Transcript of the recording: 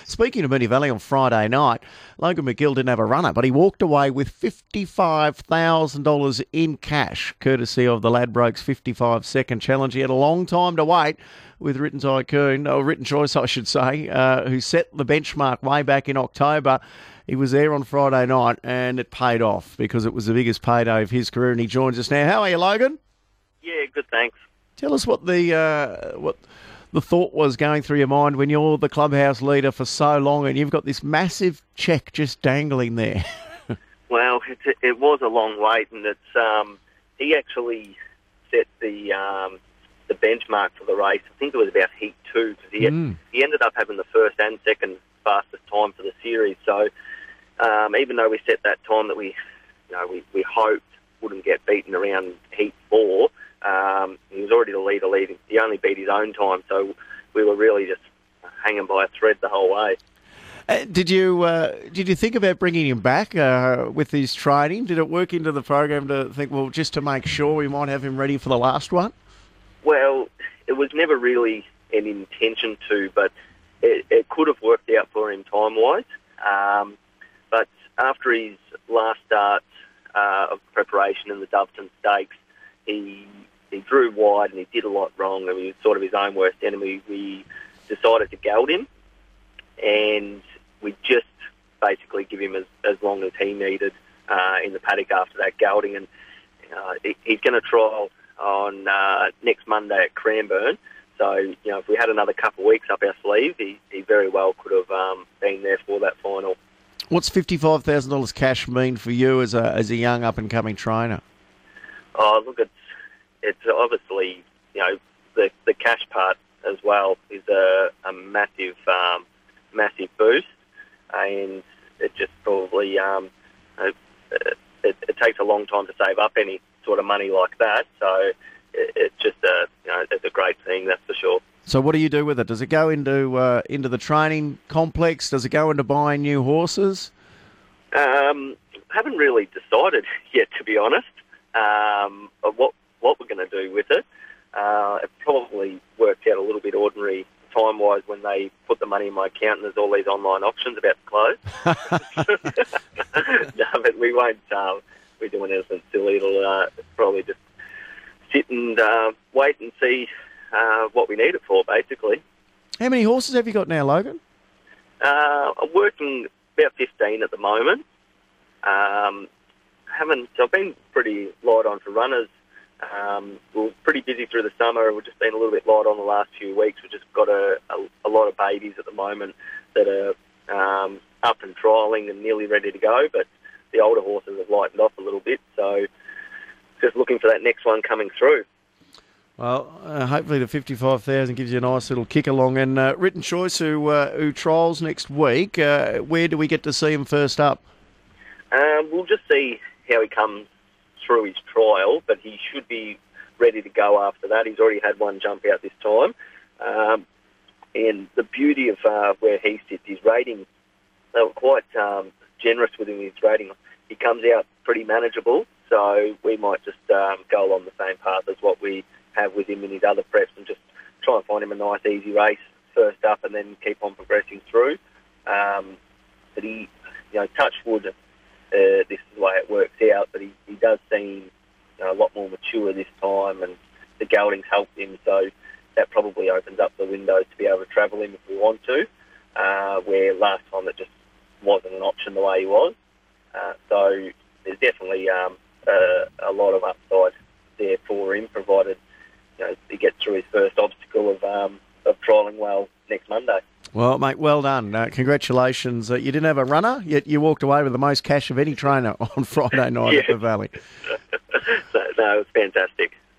Speaking of Moonee Valley on Friday night, Logan McGill didn't have a runner, but he walked away with $55,000 in cash, courtesy of the Ladbrokes 55-second challenge. He had a long time to wait with Written Tycoon, or Written Choice, I should say, who set the benchmark way back in October. He was there on Friday night, and it paid off because it was the biggest payday of his career, and he joins us now. How are you, Logan? Yeah, good, thanks. Tell us what the thought was going through your mind when you're the clubhouse leader for so long and you've got this massive cheque just dangling there. Well, it was a long wait, and he actually set the benchmark for the race. I think it was about Heat 2, because he ended up having the first and second fastest time for the series. So even though we set that time that we hoped wouldn't get beaten around Heat 4, he was already the leader leading. He only beat his own time, so we were really just hanging by a thread the whole way. Did you think about bringing him back with his training? Did it work into the program to think, well, just to make sure we might have him ready for the last one? Well, it was never really an intention to, but it could have worked out for him time-wise. But after his last start of preparation in the Doveton Stakes, he drew wide and he did a lot wrong, and he was sort of his own worst enemy. We decided to geld him, and we just basically give him as long as he needed in the paddock after that gelding. And he's going to trial on next Monday at Cranbourne. So, if we had another couple of weeks up our sleeve, he very well could have been there for that final. What's $55,000 cash mean for you as a young up-and-coming trainer? Oh, look, it's obviously, the cash part as well is a massive boost, and it just probably it takes a long time to save up any sort of money like that. So it's just it's a great thing, that's for sure. So what do you do with it? Does it go into the training complex? Does it go into buying new horses? Haven't really decided yet, to be honest, of what we're going to do with it. It probably worked out a little bit ordinary time-wise when they put the money in my account and there's all these online auctions about to close. No, but we won't be doing anything silly. It'll probably just sit and wait and see what we need it for, basically. How many horses have you got now, Logan? I'm working about 15 at the moment. So I've been pretty light on for runners. We're pretty busy through the summer. We've just been a little bit light on the last few weeks. We've just got a lot of babies at the moment that are up and trialling and nearly ready to go, but the older horses have lightened off a little bit. So just looking for that next one coming through. Well, hopefully the 55,000 gives you a nice little kick along. And Written Choice, who trials next week, where do we get to see him first up? We'll just see how he comes through his trial, but he should be ready to go after that. He's already had one jump out this time. And the beauty of where he sits, his rating, they were quite generous with him, his rating. He comes out pretty manageable, so we might just go along the same path as what we have with him in his other preps and just try and find him a nice, easy race first up and then keep on progressing through. But he, touch wood, this is the way it works out, but he does seem a lot more mature this time, and the gelding's helped him, so that probably opens up the windows to be able to travel him if we want to, where last time it just wasn't an option the way he was. So there's definitely a lot of upside there for him, provided he gets through his first obstacle of trialling well next Monday. Well, mate, well done. Congratulations. You didn't have a runner, yet you walked away with the most cash of any trainer on Friday night at the Valley. No, it was fantastic.